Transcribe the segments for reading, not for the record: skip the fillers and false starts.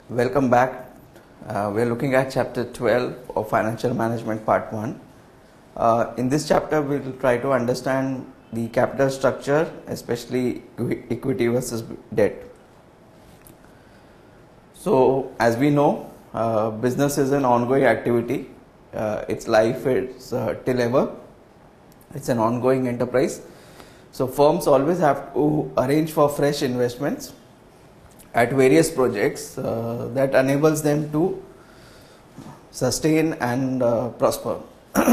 Welcome back. We're looking at chapter 12 of Financial Management Part 1. In this chapter, we'll try to understand the capital structure, especially equity versus debt. So, as we know, business is an ongoing activity. Its life is till ever. It's an ongoing enterprise. So, firms always have to arrange for fresh investments at various projects that enables them to sustain and prosper.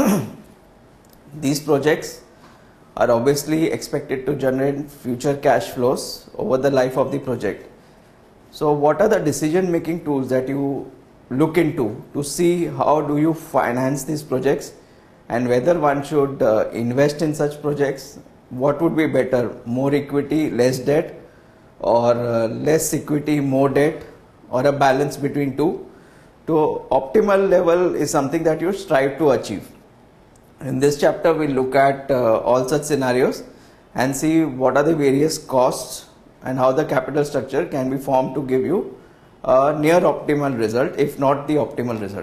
These projects are obviously expected to generate future cash flows over the life of the project. So what are the decision making tools that you look into to see how do you finance these projects and whether one should invest in such projects? What would be better, more equity, less debt, or less equity, more debt, or a balance between two? To optimal level is something that you strive to achieve. In this chapter, we'll look at all such scenarios and see what are the various costs and how the capital structure can be formed to give you a near optimal result, if not the optimal result.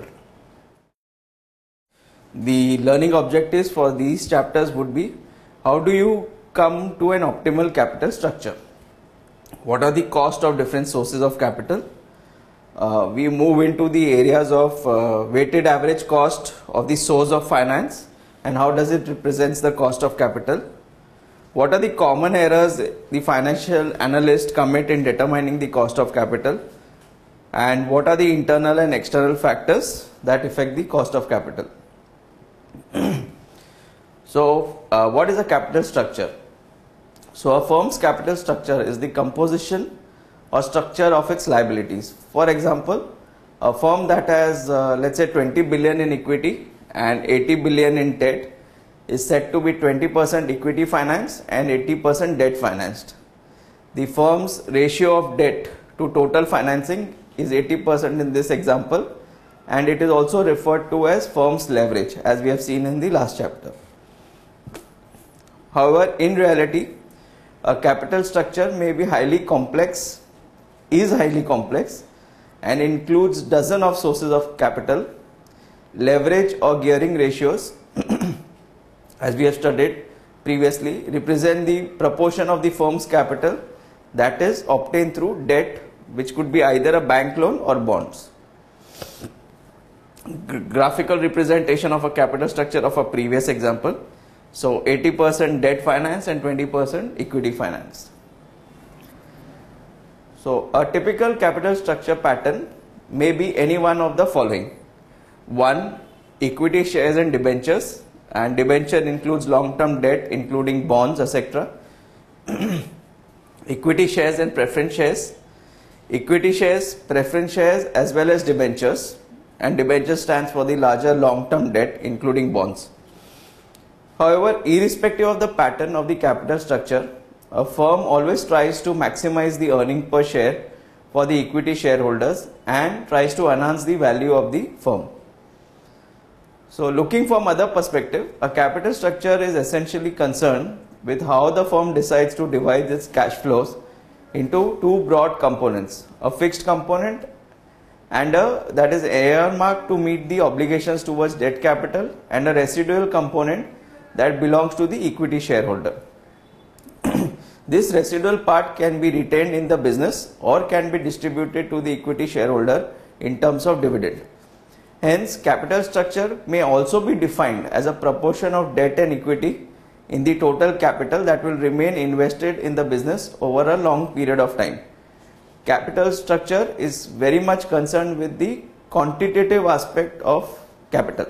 The learning objectives for these chapters would be: how do you come to an optimal capital structure? What are the cost of different sources of capital? We move into the areas of weighted average cost of the source of finance and how does it represents the cost of capital. What are the common errors the financial analyst commit in determining the cost of capital? And what are the internal and external factors that affect the cost of capital? So, what is a capital structure? So, a firm's capital structure is the composition or structure of its liabilities. For example, a firm that has let's say 20 billion in equity and 80 billion in debt is said to be 20% equity financed and 80% debt financed. The firm's ratio of debt to total financing is 80% in this example, and it is also referred to as firm's leverage, as we have seen in the last chapter. However, in reality, a capital structure may be highly complex, and includes dozens of sources of capital. Leverage or gearing ratios, as we have studied previously, represent the proportion of the firm's capital that is obtained through debt, which could be either a bank loan or bonds. Graphical representation of a capital structure of a previous example. So 80% debt finance and 20% equity finance. So a typical capital structure pattern may be any one of the following. 1. Equity shares and debentures, and debenture includes long-term debt including bonds, etc. Equity shares and preference shares. Equity shares, preference shares as well as debentures, and debenture stands for the larger long-term debt including bonds. However, irrespective of the pattern of the capital structure, a firm always tries to maximize the earning per share for the equity shareholders and tries to enhance the value of the firm. So, looking from other perspective, a capital structure is essentially concerned with how the firm decides to divide its cash flows into two broad components: a fixed component and that is earmarked to meet the obligations towards debt capital, and a residual component that belongs to the equity shareholder. This residual part can be retained in the business or can be distributed to the equity shareholder in terms of dividend. Hence, capital structure may also be defined as a proportion of debt and equity in the total capital that will remain invested in the business over a long period of time. Capital structure is very much concerned with the quantitative aspect of capital.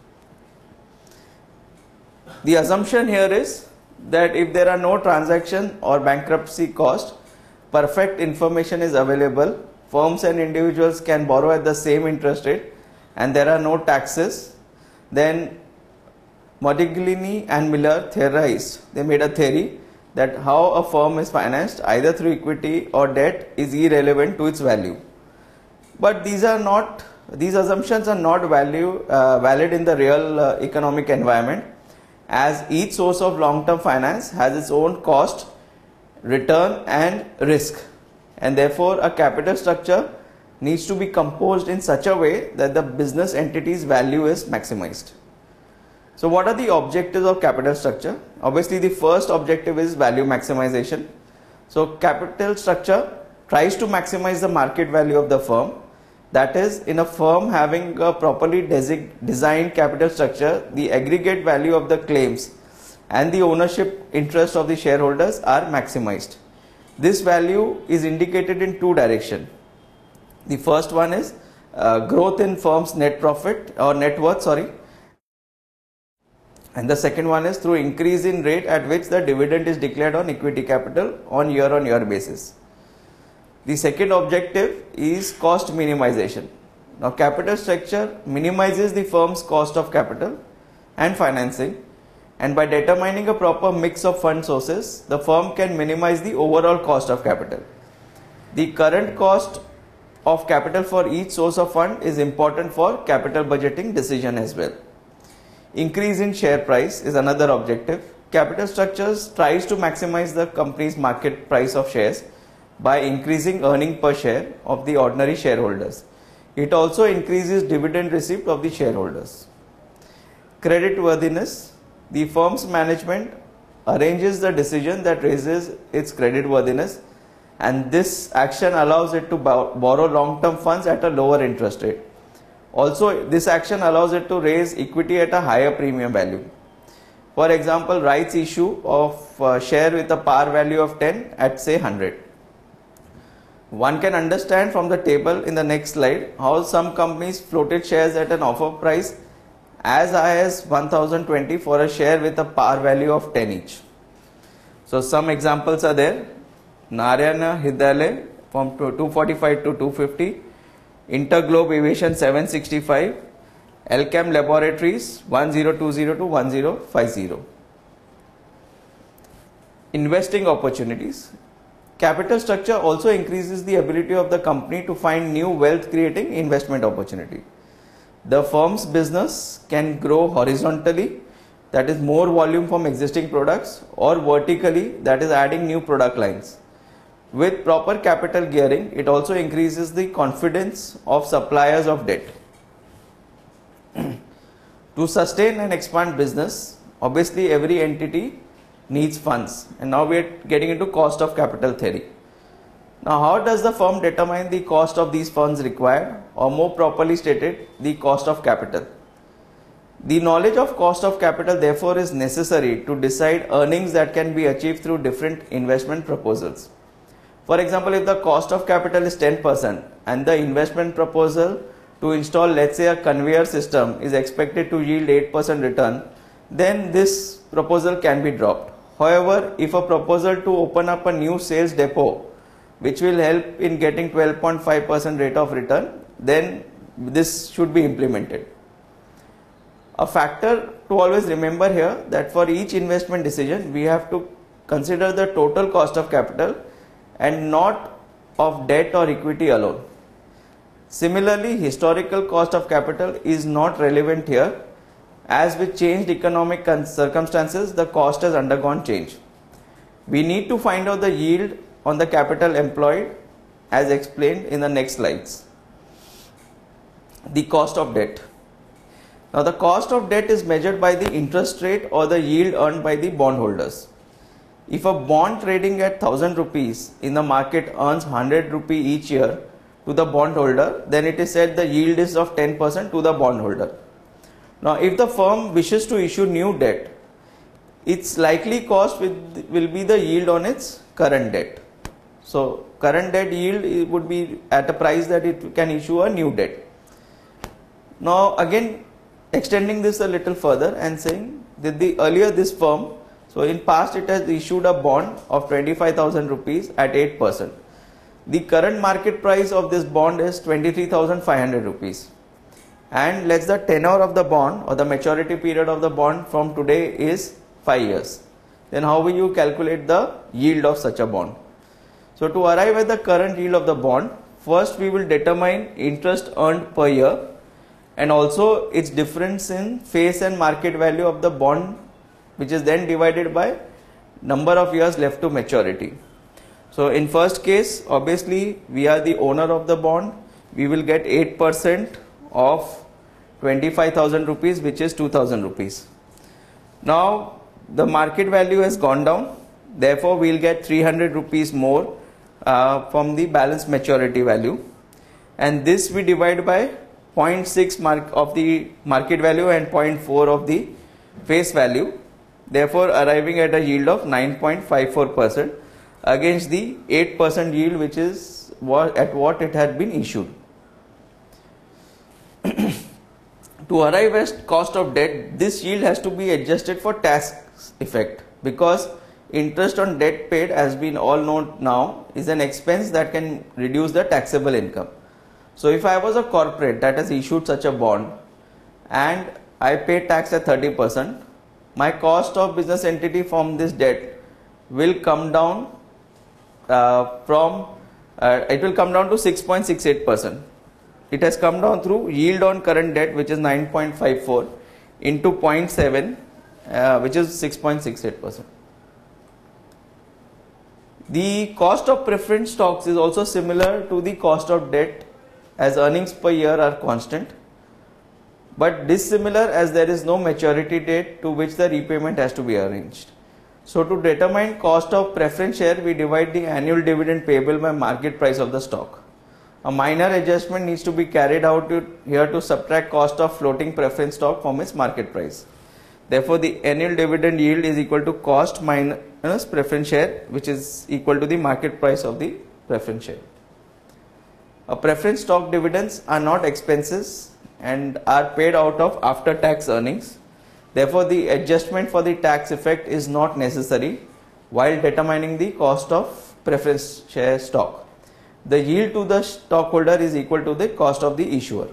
The assumption here is that if there are no transaction or bankruptcy cost, perfect information is available, firms and individuals can borrow at the same interest rate, and there are no taxes, then Modigliani and Miller theorized, they made a theory that how a firm is financed either through equity or debt is irrelevant to its value. But these assumptions are not valid in the real economic environment, as each source of long-term finance has its own cost, return and risk, and therefore a capital structure needs to be composed in such a way that the business entity's value is maximized. So what are the objectives of capital structure? Obviously the first objective is value maximization. So capital structure tries to maximize the market value of the firm. That is, in a firm having a properly designed capital structure, the aggregate value of the claims and the ownership interest of the shareholders are maximized. This value is indicated in two directions. The first one is growth in firm's net profit or net worth, and the second one is through increase in rate at which the dividend is declared on equity capital on year basis. The second objective is cost minimization. Now capital structure minimizes the firm's cost of capital and financing, and by determining a proper mix of fund sources, the firm can minimize the overall cost of capital. The current cost of capital for each source of fund is important for capital budgeting decision as well. Increase in share price is another objective. Capital structures tries to maximize the company's market price of shares by increasing earning per share of the ordinary shareholders. It also increases dividend receipt of the shareholders. Credit worthiness. The firm's management arranges the decision that raises its credit worthiness, and this action allows it to borrow long-term funds at a lower interest rate. Also, this action allows it to raise equity at a higher premium value. For example, rights issue of share with a par value of 10 at say 100. One can understand from the table in the next slide how some companies floated shares at an offer price as high as 1020 for a share with a par value of 10 each. So some examples are there. Narayana Hridayalaya from 245 to 250. Interglobe Aviation 765, Elcam Laboratories 1020 to 1050. Investing opportunities. Capital structure also increases the ability of the company to find new wealth creating investment opportunity. The firm's business can grow horizontally, that is more volume from existing products, or vertically, that is adding new product lines. With proper capital gearing, it also increases the confidence of suppliers of debt. To sustain and expand business, obviously every entity needs funds, and now we are getting into cost of capital theory. Now how does the firm determine the cost of these funds required, or more properly stated, the cost of capital? The knowledge of cost of capital therefore is necessary to decide earnings that can be achieved through different investment proposals. For example, if the cost of capital is 10% and the investment proposal to install, let's say, a conveyor system is expected to yield 8% return, then this proposal can be dropped. However, if a proposal to open up a new sales depot which will help in getting 12.5% rate of return, then this should be implemented. A factor to always remember here that for each investment decision we have to consider the total cost of capital and not of debt or equity alone. Similarly, historical cost of capital is not relevant here, as with changed economic circumstances the cost has undergone change. We need to find out the yield on the capital employed as explained in the next slides. The cost of debt. Now the cost of debt is measured by the interest rate or the yield earned by the bondholders. If a bond trading at 1000 rupees in the market earns 100 rupee each year to the bondholder, then it is said the yield is of 10% to the bondholder. Now if the firm wishes to issue new debt, its likely cost will be the yield on its current debt. So current debt yield would be at a price that it can issue a new debt. Now again extending this a little further and saying that earlier this firm, so in past it has issued a bond of 25,000 rupees at 8%. The current market price of this bond is 23,500 rupees. And let's the tenure of the bond or the maturity period of the bond from today is 5 years. Then how will you calculate the yield of such a bond? So to arrive at the current yield of the bond, first we will determine interest earned per year and also its difference in face and market value of the bond, which is then divided by number of years left to maturity. So in first case, obviously we are the owner of the bond, we will get 8% of 25,000 rupees, which is 2,000 rupees. Now the market value has gone down, therefore we will get 300 rupees more from the balance maturity value, and this we divide by 0.6 of the market value and 0.4 of the face value, therefore arriving at a yield of 9.54% against the 8% yield which is at what it had been issued. To arrive at cost of debt, this yield has to be adjusted for tax effect, because interest on debt paid, as we all know now, is an expense that can reduce the taxable income. So if I was a corporate that has issued such a bond and I pay tax at 30%, my cost of business entity from this debt will come down it will come down to 6.68%. It has come down through yield on current debt, which is 9.54 into 0.7, which is 6.68%. The cost of preference stocks is also similar to the cost of debt, as earnings per year are constant, but dissimilar as there is no maturity date to which the repayment has to be arranged. So to determine cost of preference share, we divide the annual dividend payable by market price of the stock. A minor adjustment needs to be carried out here to subtract cost of floating preference stock from its market price. Therefore, the annual dividend yield is equal to cost minus preference share, which is equal to the market price of the preference share. A preference stock dividends are not expenses and are paid out of after tax earnings. Therefore, the adjustment for the tax effect is not necessary while determining the cost of preference share stock. The yield to the stockholder is equal to the cost of the issuer.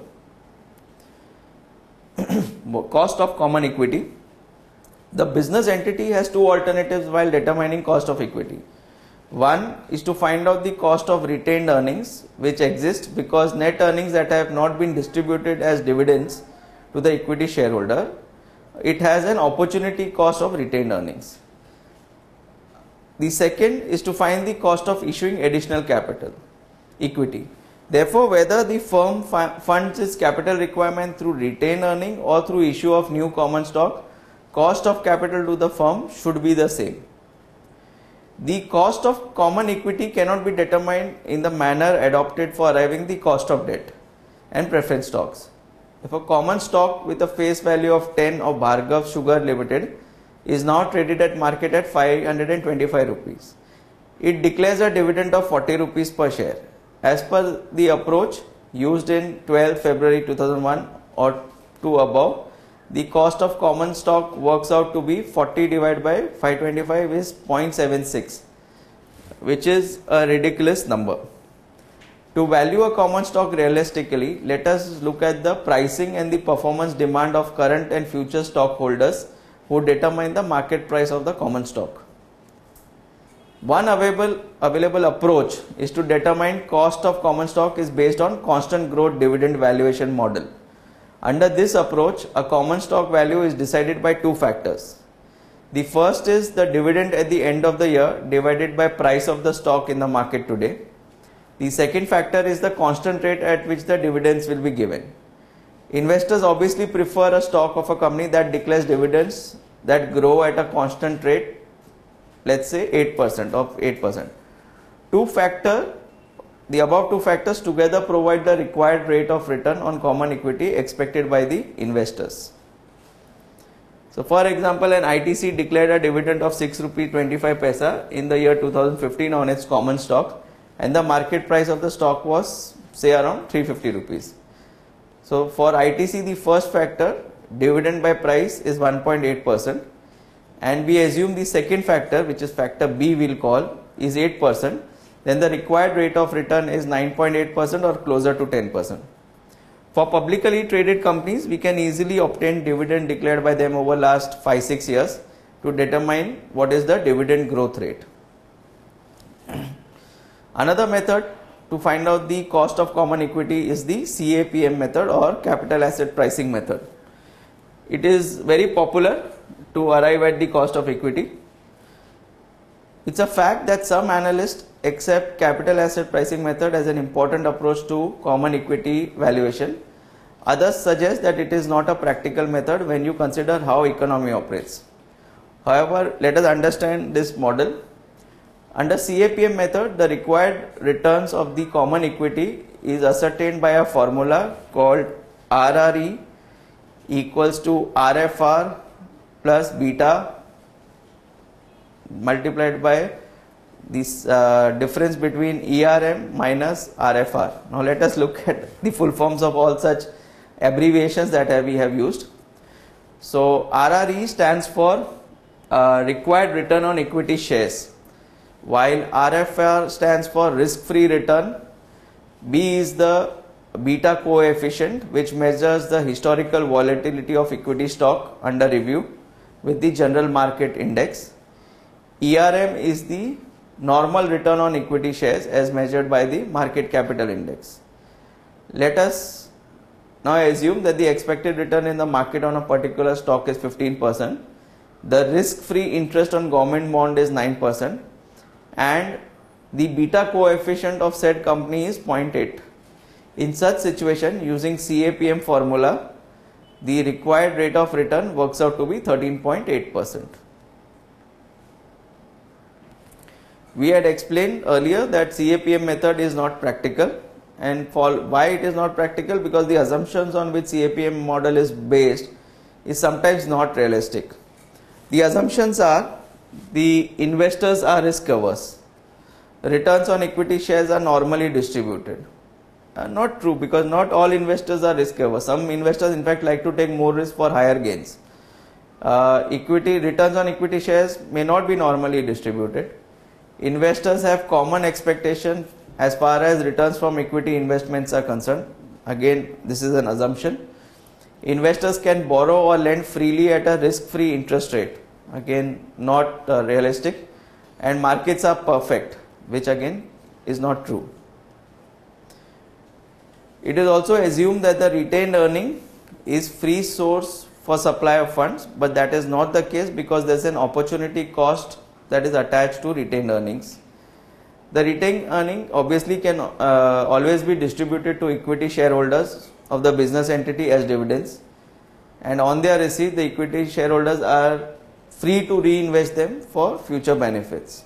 Cost of common equity. The business entity has two alternatives while determining cost of equity. One is to find out the cost of retained earnings which exist because net earnings that have not been distributed as dividends to the equity shareholder, it has an opportunity cost of retained earnings. The second is to find the cost of issuing additional capital, equity. Therefore, whether the firm funds its capital requirement through retained earning or through issue of new common stock, cost of capital to the firm should be the same. The cost of common equity cannot be determined in the manner adopted for arriving the cost of debt and preference stocks. If a common stock with a face value of 10 of Bhargav Sugar Limited is now traded at market at 525 rupees, it declares a dividend of 40 rupees per share. As per the approach used in 12 February 2001 or 2 above, the cost of common stock works out to be 40 divided by 525 is 0.76, which is a ridiculous number. To value a common stock realistically, let us look at the pricing and the performance demand of current and future stockholders who determine the market price of the common stock. One available approach is to determine cost of common stock is based on constant growth dividend valuation model. Under this approach, a common stock value is decided by two factors. The first is the dividend at the end of the year divided by price of the stock in the market today. The second factor is the constant rate at which the dividends will be given. Investors obviously prefer a stock of a company that declares dividends that grow at a constant rate, let's say 8%. The above two factors together provide the required rate of return on common equity expected by the investors. So for example, an ITC declared a dividend of 6 rupee 25 paisa in the year 2015 on its common stock, and the market price of the stock was say around 350 rupees. So for ITC, the first factor, dividend by price, is 1.8%, and we assume the second factor, which is factor B we'll call, is 8%, then the required rate of return is 9.8% or closer to 10%. For publicly traded companies, we can easily obtain dividend declared by them over last 5-6 years to determine what is the dividend growth rate. Another method to find out the cost of common equity is the CAPM method or capital asset pricing method. It is very popular to arrive at the cost of equity. It's a fact that some analysts accept capital asset pricing method as an important approach to common equity valuation. Others suggest that it is not a practical method when you consider how economy operates. However, let us understand this model. Under CAPM method, the required returns of the common equity is ascertained by a formula called RRE equals to RFR plus beta multiplied by this difference between ERM minus RFR. Now let us look at the full forms of all such abbreviations that we have used. So RRE stands for required return on equity shares, while RFR stands for risk-free return. B is the beta coefficient, which measures the historical volatility of equity stock under review with the general market index. ERM is the normal return on equity shares as measured by the market capital index. Let us now assume that the expected return in the market on a particular stock is 15%. The risk-free interest on government bond is 9%, and the beta coefficient of said company is 0.8. In such situation, using CAPM formula, the required rate of return works out to be 13.8%. We had explained earlier that CAPM method is not practical, and for why it is not practical, because the assumptions on which CAPM model is based is sometimes not realistic. The assumptions are the investors are risk averse. Returns on equity shares are normally distributed. Not true, because not all investors are risk averse. Some investors in fact like to take more risk for higher gains. Equity returns on equity shares may not be normally distributed. Investors have common expectation as far as returns from equity investments are concerned. Again, this is an assumption. Investors can borrow or lend freely at a risk-free interest rate. Again, not realistic. And markets are perfect, which again is not true. It is also assumed that the retained earning is free source for supply of funds, but that is not the case because there is an opportunity cost that is attached to retained earnings. The retained earning obviously can always be distributed to equity shareholders of the business entity as dividends, and on their receipt the equity shareholders are free to reinvest them for future benefits.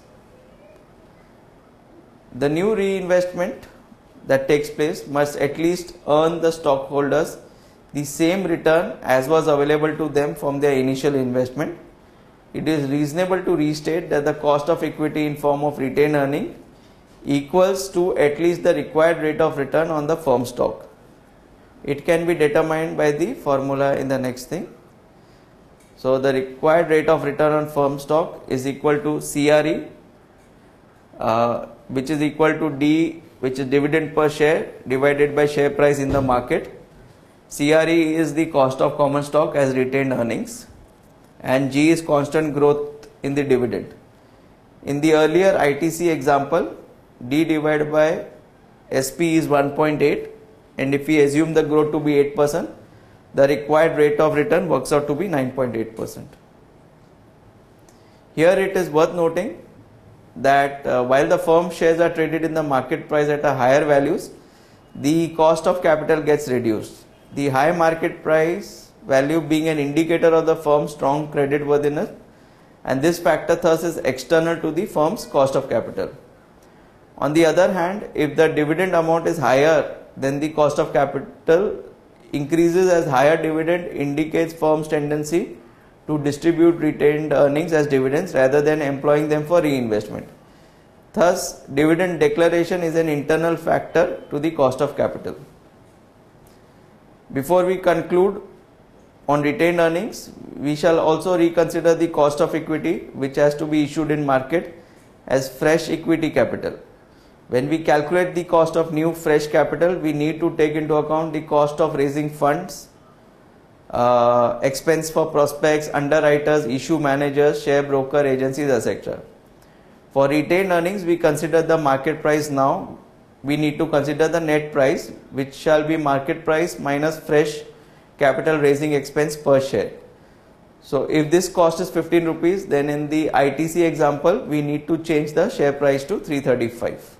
The new reinvestment that takes place must at least earn the stockholders the same return as was available to them from their initial investment. It is reasonable to restate that the cost of equity in form of retained earning equals to at least the required rate of return on the firm stock. It can be determined by the formula in the next thing. So the required rate of return on firm stock is equal to CRE, which is equal to D, which is dividend per share divided by share price in the market. CRE is the cost of common stock as retained earnings, and G is constant growth in the dividend. In the earlier ITC example, D divided by SP is 1.8, and if we assume the growth to be 8%, the required rate of return works out to be 9.8%. Here it is worth noting that while the firm shares are traded in the market price at a higher values, the cost of capital gets reduced. The high market price value being an indicator of the firm's strong credit worthiness, and this factor thus is external to the firm's cost of capital. On the other hand, if the dividend amount is higher than the cost of capital increases, as higher dividend indicates firm's tendency to distribute retained earnings as dividends rather than employing them for reinvestment. Thus, dividend declaration is an internal factor to the cost of capital. Before we conclude on retained earnings, we shall also reconsider the cost of equity which has to be issued in market as fresh equity capital. When we calculate the cost of new fresh capital, we need to take into account the cost of raising funds, expense for prospects, underwriters, issue managers, share broker agencies, etc. For retained earnings, we consider the market price now. We need to consider the net price, which shall be market price minus fresh capital raising expense per share. So if this cost is 15 rupees, then in the ITC example, we need to change the share price to 335.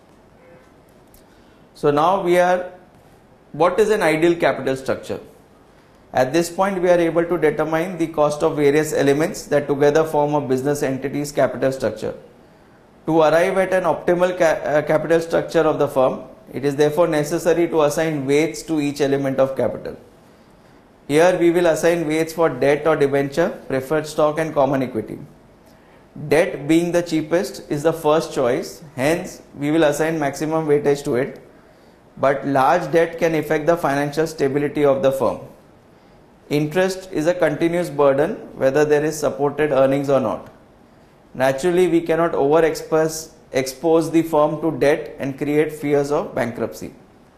So now what is an ideal capital structure? At this point, we are able to determine the cost of various elements that together form a business entity's capital structure. To arrive at an optimal capital structure of the firm, it is therefore necessary to assign weights to each element of capital. Here we will assign weights for debt or debenture, preferred stock and common equity. Debt being the cheapest is the first choice, hence we will assign maximum weightage to it. But large debt can affect the financial stability of the firm. Interest is a continuous burden whether there is supported earnings or not. Naturally, we cannot expose the firm to debt and create fears of bankruptcy.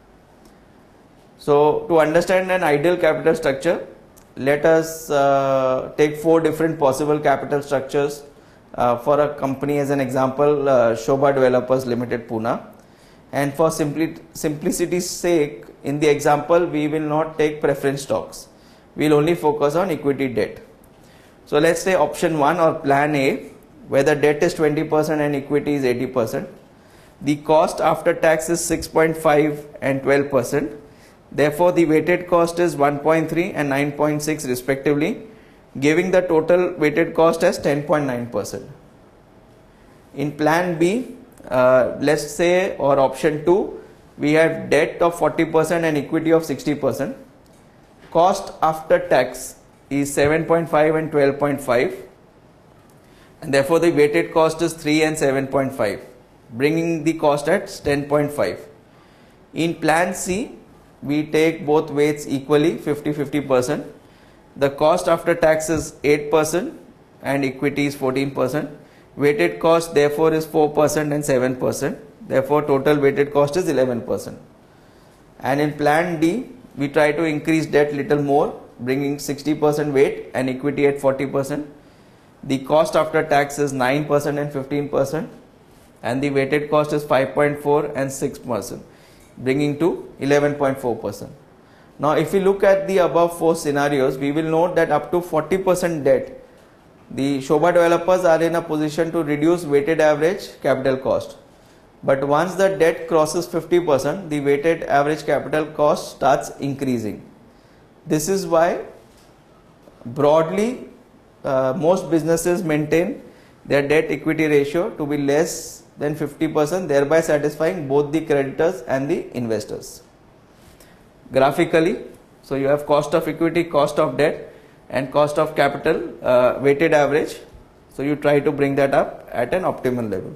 So, to understand an ideal capital structure, let us take 4 different possible capital structures for a company. As an example, Shobha Developers Limited, Pune. And for simplicity's sake, in the example, we will not take preference stocks. We will only focus on equity debt. So let's say option 1 or plan A, where the debt is 20% and equity is 80%. The cost after tax is 6.5 and 12%. Therefore, the weighted cost is 1.3 and 9.6 respectively, giving the total weighted cost as 10.9%. In plan B, let's say, or option 2, we have debt of 40% and equity of 60%. Cost after tax is 7.5 and 12.5, and therefore the weighted cost is 3 and 7.5, bringing the cost at 10.5. In plan C, we take both weights equally, 50-50%. The cost after tax is 8% and equity is 14%. Weighted cost therefore is 4% and 7%. Therefore total weighted cost is 11%. And in plan D, we try to increase debt little more, bringing 60% weight and equity at 40%. The cost after tax is 9% and 15%, and the weighted cost is 5.4 and 6%, bringing to 11.4%. Now if we look at the above 4 scenarios, we will note that up to 40% debt, the Shobha Developers are in a position to reduce weighted average capital cost. But once the debt crosses 50%, the weighted average capital cost starts increasing. This is why broadly most businesses maintain their debt equity ratio to be less than 50%, thereby satisfying both the creditors and the investors. Graphically, so you have cost of equity, cost of debt and cost of capital weighted average. So you try to bring that up at an optimal level.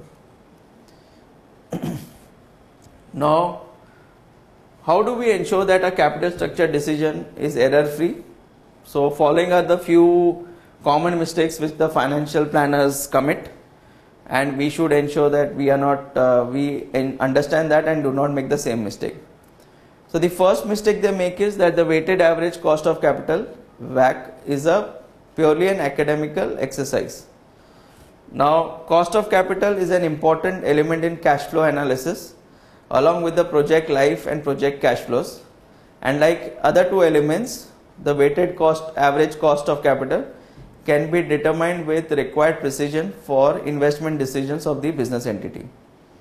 Now, how do we ensure that a capital structure decision is error free? So following are the few common mistakes which the financial planners commit, and we should ensure that we understand that and do not make the same mistake. So the first mistake they make is that the weighted average cost of capital, WACC, is a purely an academical exercise. Now, cost of capital is an important element in cash flow analysis along with the project life and project cash flows, and like other 2 elements, the weighted average cost of capital can be determined with required precision for investment decisions of the business entity.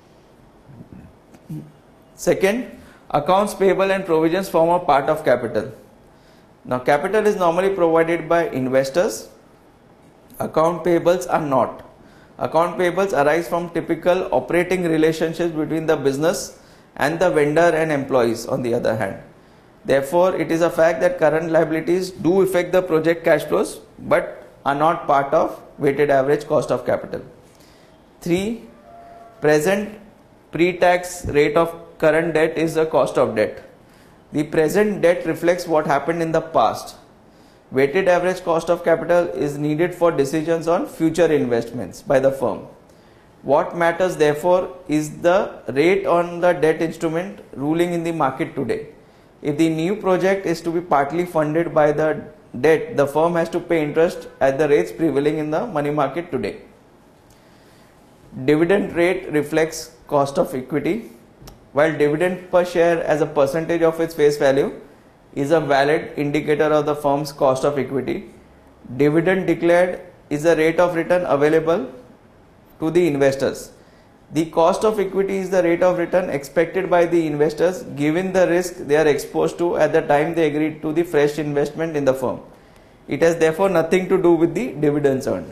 Second, accounts payable and provisions form a part of capital. Now, capital is normally provided by investors. Account payables are not. Account payables arise from typical operating relationships between the business and the vendor and employees on the other hand. Therefore, it is a fact that current liabilities do affect the project cash flows but are not part of weighted average cost of capital. 3. Present pre-tax rate of current debt is the cost of debt. The present debt reflects what happened in the past. Weighted average cost of capital is needed for decisions on future investments by the firm. What matters therefore is the rate on the debt instrument ruling in the market today. If the new project is to be partly funded by the debt, the firm has to pay interest at the rates prevailing in the money market today. Dividend rate reflects cost of equity. While dividend per share as a percentage of its face value is a valid indicator of the firm's cost of equity, Dividend declared is the rate of return available to the investors. The cost of equity is the rate of return expected by the investors given the risk they are exposed to at the time they agreed to the fresh investment in the firm. It has therefore nothing to do with the dividends earned.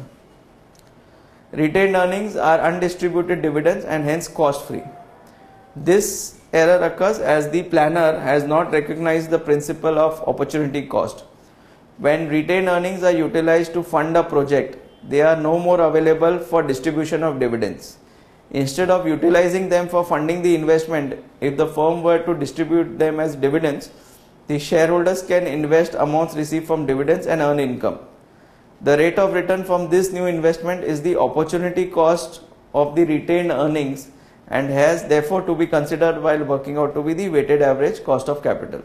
Retained earnings are undistributed dividends and hence cost free. This error occurs as the planner has not recognized the principle of opportunity cost. When retained earnings are utilized to fund a project, they are no more available for distribution of dividends. Instead of utilizing them for funding the investment, if the firm were to distribute them as dividends, the shareholders can invest amounts received from dividends and earn income. The rate of return from this new investment is the opportunity cost of the retained earnings and has therefore to be considered while working out to be the weighted average cost of capital.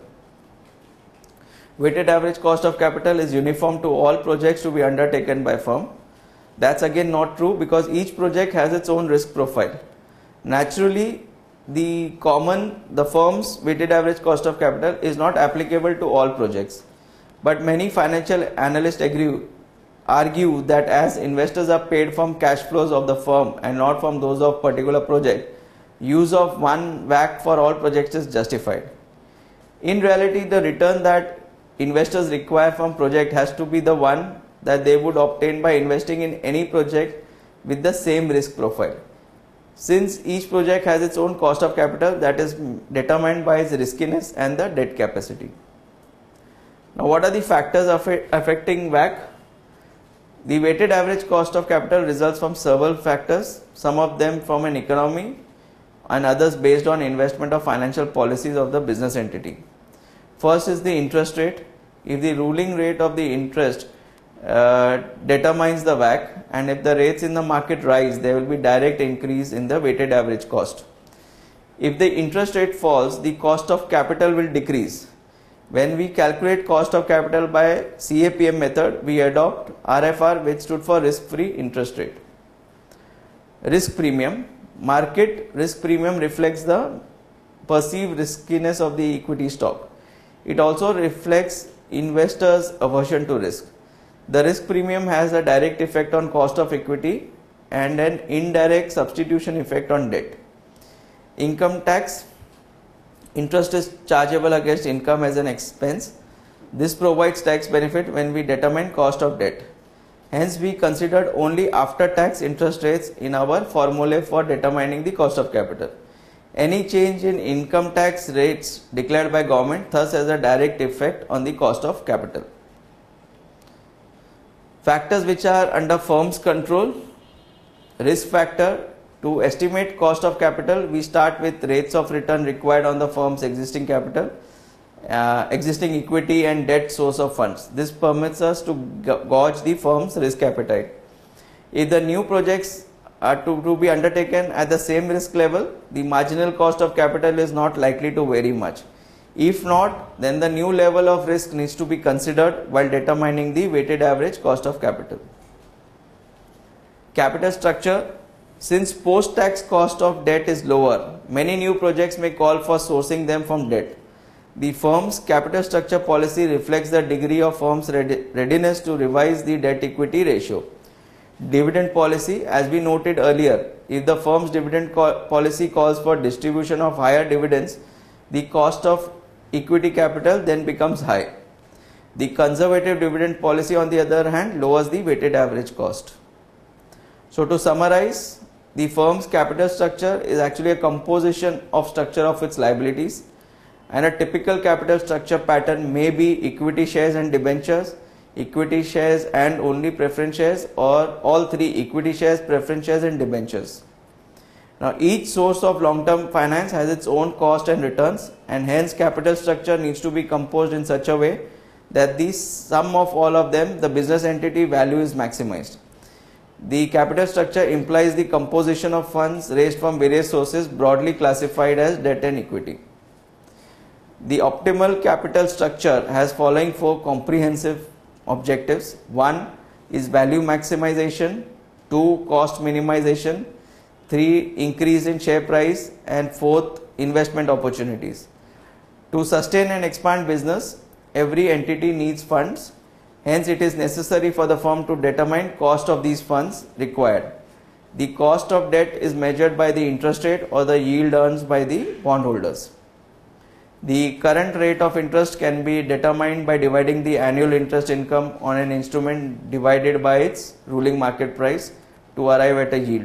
Weighted average cost of capital is uniform to all projects to be undertaken by firm. That's again not true because each project has its own risk profile. Naturally, the firm's weighted average cost of capital is not applicable to all projects. But many financial analysts argue that as investors are paid from cash flows of the firm and not from those of particular project, use of one WACC for all projects is justified. In reality, the return that investors require from project has to be the one that they would obtain by investing in any project with the same risk profile. Since each project has its own cost of capital that is determined by its riskiness and the debt capacity. Now, what are the factors affecting WACC? The weighted average cost of capital results from several factors, some of them from an economy and others based on investment or financial policies of the business entity. First is the interest rate. If the ruling rate of the interest determines the WACC, and if the rates in the market rise, there will be direct increase in the weighted average cost. If the interest rate falls, the cost of capital will decrease. When we calculate cost of capital by CAPM method, we adopt RFR, which stood for risk-free interest rate. Risk premium. Market risk premium reflects the perceived riskiness of the equity stock. It also reflects investors' aversion to risk. The risk premium has a direct effect on cost of equity and an indirect substitution effect on debt. Income tax. Interest is chargeable against income as an expense. This provides tax benefit when we determine cost of debt. Hence, we considered only after-tax interest rates in our formulae for determining the cost of capital. Any change in income tax rates declared by government thus has a direct effect on the cost of capital. Factors which are under firm's control. Risk factor. To estimate cost of capital, we start with rates of return required on the firm's existing capital, existing equity and debt source of funds. This permits us to gauge the firm's risk appetite. If the new projects are to be undertaken at the same risk level, the marginal cost of capital is not likely to vary much. If not, then the new level of risk needs to be considered while determining the weighted average cost of capital. Capital structure. Since post-tax cost of debt is lower, many new projects may call for sourcing them from debt. The firm's capital structure policy reflects the degree of firm's readiness to revise the debt-equity ratio. Dividend policy. As we noted earlier, if the firm's dividend policy calls for distribution of higher dividends, the cost of equity capital then becomes high. The conservative dividend policy, on the other hand, lowers the weighted average cost. So, to summarize, the firm's capital structure is actually a composition of structure of its liabilities, and a typical capital structure pattern may be equity shares and debentures, equity shares and only preference shares, or all three: equity shares, preference shares and debentures. Now, each source of long-term finance has its own cost and returns, and hence capital structure needs to be composed in such a way that the sum of all of them, the business entity value, is maximized. The capital structure implies the composition of funds raised from various sources, broadly classified as debt and equity. The optimal capital structure has following four comprehensive objectives. 1 is value maximization, 2 cost minimization, 3 increase in share price, and 4th investment opportunities. To sustain and expand business, every entity needs funds. Hence, it is necessary for the firm to determine cost of these funds required. The cost of debt is measured by the interest rate or the yield earned by the bondholders. The current rate of interest can be determined by dividing the annual interest income on an instrument divided by its ruling market price to arrive at a yield.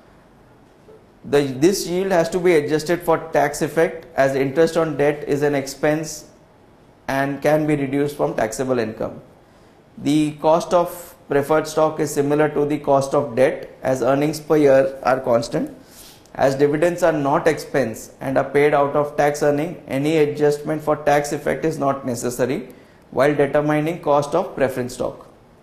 This yield has to be adjusted for tax effect, as interest on debt is an expense and can be reduced from taxable income. The cost of preferred stock is similar to the cost of debt, as earnings per year are constant. As dividends are not expense and are paid out of tax earning, any adjustment for tax effect is not necessary while determining cost of preference stock.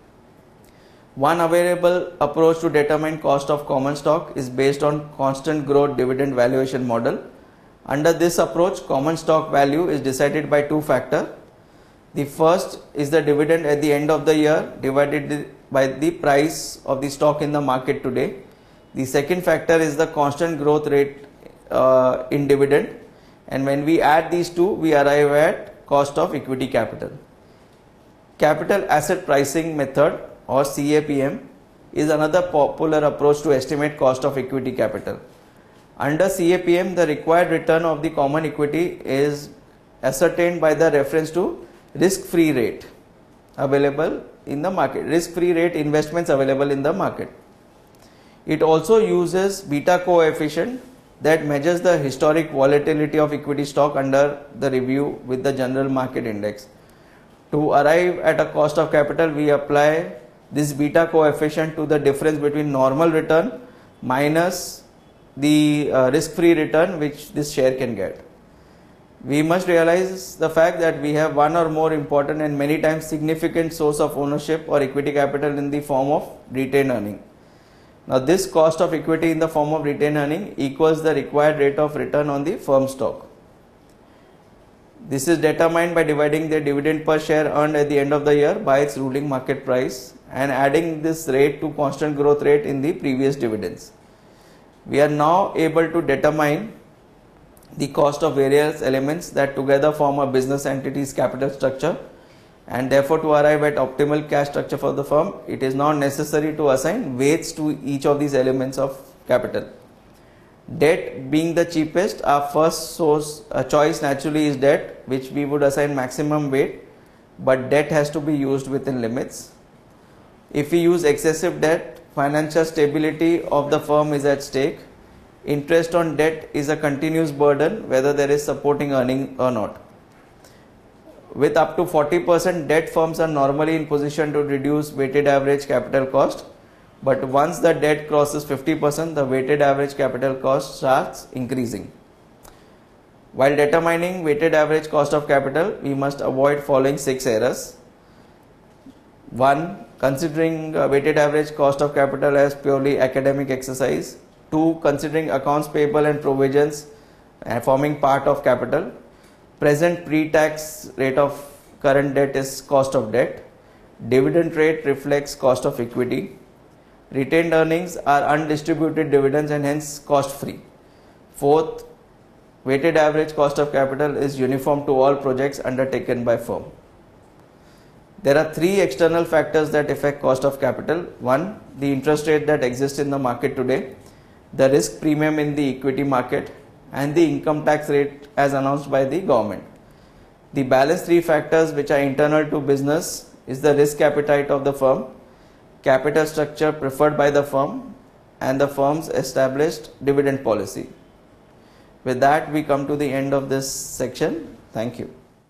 One available approach to determine cost of common stock is based on constant growth dividend valuation model. Under this approach, common stock value is decided by two factors. The first is the dividend at the end of the year divided by the price of the stock in the market today. The second factor is the constant growth rate in dividend, and when we add these two, we arrive at cost of equity capital. Capital asset pricing method, or CAPM, is another popular approach to estimate cost of equity capital. Under CAPM, the required return of the common equity is ascertained by the reference to risk-free rate available in the market, risk-free rate investments available in the market. It also uses beta coefficient that measures the historic volatility of equity stock under the review with the general market index. To arrive at a cost of capital, we apply this beta coefficient to the difference between normal return minus the risk-free return which this share can get. We must realize the fact that we have one or more important and many times significant source of ownership or equity capital in the form of retained earning. Now, this cost of equity in the form of retained earning equals the required rate of return on the firm stock. This is determined by dividing the dividend per share earned at the end of the year by its ruling market price and adding this rate to constant growth rate in the previous dividends. We are now able to determine the cost of various elements that together form a business entity's capital structure, and therefore to arrive at optimal cash structure for the firm, it is not necessary to assign weights to each of these elements of capital. Debt being the cheapest, our first choice naturally is debt, which we would assign maximum weight, but debt has to be used within limits. If we use excessive debt, financial stability of the firm is at stake. Interest on debt is a continuous burden whether there is supporting earning or not. With up to 40% debt, firms are normally in position to reduce weighted average capital cost, but once the debt crosses 50%, the weighted average capital cost starts increasing. While determining weighted average cost of capital, we must avoid following 6 errors. 1. Considering weighted average cost of capital as purely academic exercise. 2. Considering accounts payable and provisions forming part of capital. Present pre-tax rate of current debt is cost of debt. Dividend rate reflects cost of equity. Retained earnings are undistributed dividends and hence cost free. 4th, weighted average cost of capital is uniform to all projects undertaken by firm. There are 3 external factors that affect cost of capital. 1. The interest rate that exists in the market today, the risk premium in the equity market, and the income tax rate as announced by the government. The balance 3 factors which are internal to business is the risk appetite of the firm, capital structure preferred by the firm, and the firm's established dividend policy. With that, we come to the end of this section. Thank you.